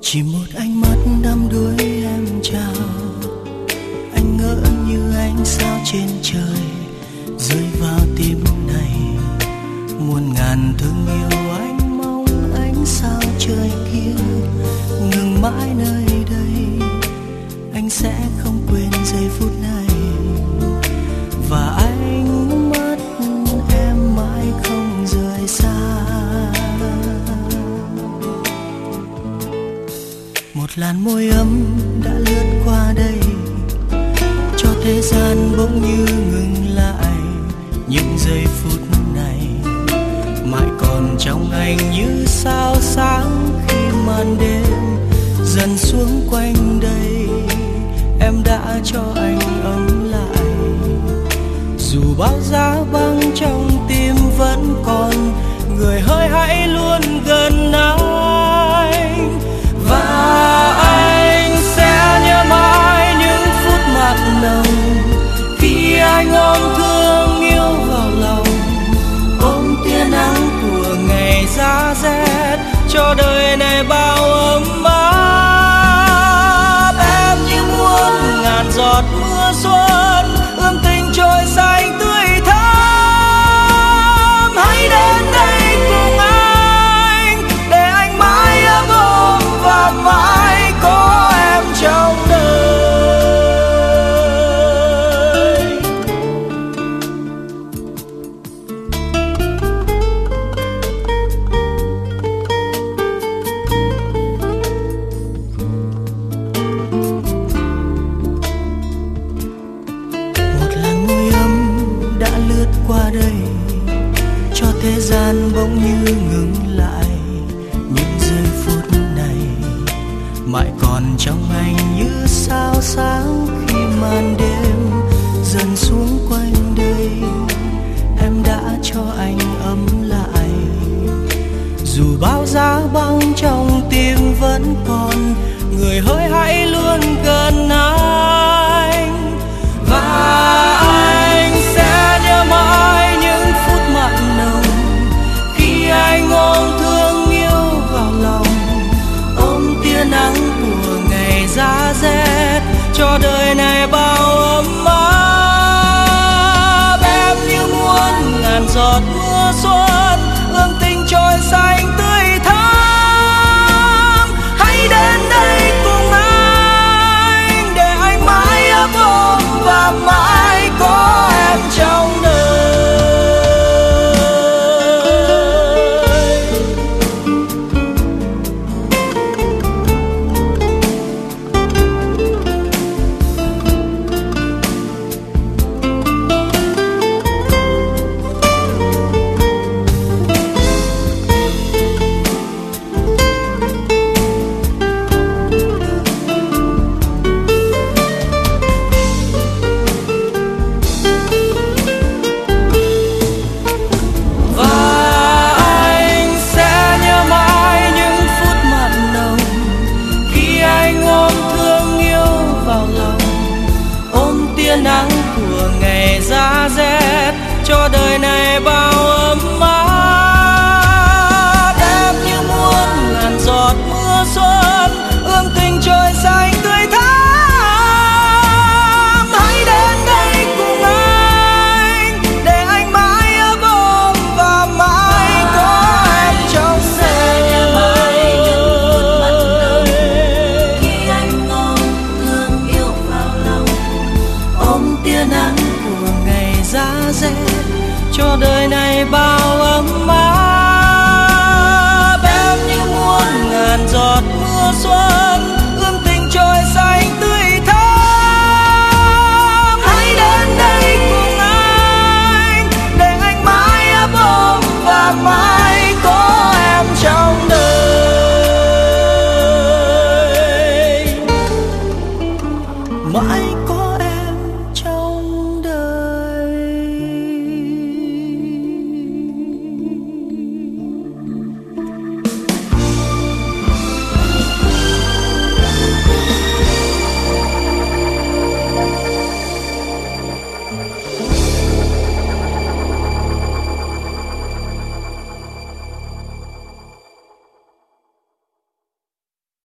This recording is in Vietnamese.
Chỉ một ánh mắt đắm đuối em chào, anh ngỡ như ánh sao trên trời rơi vào tim này. Muôn ngàn thương yêu anh mong ánh sao trời kia ngừng mãi nơi đây. Anh sẽ không quên giây phút này, và anh mất em mãi không rời xa. Một làn môi ấm đã lướt qua đây, cho thế gian bỗng như ngừng lại. Những giây phút này mãi còn trong anh như sao sáng khi màn đêm dần xuống quanh đây. Em đã cho anh ấm lại, dù bao giá băng trong tim vẫn còn. Người hỡi hãy luôn gần anh, và anh sẽ nhớ mãi những phút mặn nồng khi anh ôm thương yêu vào lòng, ôm tia nắng của ngày giá rét cho đời này bao ấm áp. Em như muôn ngàn giọt mưa xuân ươm tình trôi xanh tươi thắm. Hãy đến đây cùng anh để anh mãi ấm ôm và mãi có em trong đời. Một làn môi ấm đã lướt qua đây, cho thế gian bỗng như ngừng lại. Những giây phút này mãi còn trong anh như sao sáng khi màn đêm dần xuống quanh đây. Em đã cho anh ấm lại, dù bao giá băng trong tim vẫn còn. Người hỡi hãy luôn gần anh, và anh sẽ nhớ mãi những phút mặn nồng khi anh ôm thương yêu vào lòng, ôm tia nắng của ngày giá rét cho đời này bao ấm áp. Em như muôn ngàn giọt mưa xuân ươm tình trôi xanh tươi thắm. Hãy đến đây cùng anh để anh mãi ấm ôm và mãi có em trong đời. Nắng của ngày giá rét cho đời này bao ấm áp. Em như muôn ngàn giọt mưa xuân ươm tình trôi xanh tươi thắm. Hãy đến đây cùng anh để anh mãi ấm ôm và mãi có em trong đời. Khi anh ôm thương yêu vào lòng, ôm tia nắng của ngày giá rét cho đời này bao ấm áp. Em như muôn ngàn giọt mưa xuân ươm tình trôi xanh tươi thắm. Hãy đến đây cùng anh để anh mãi ấm ôm và mãi có em trong đời. Mãi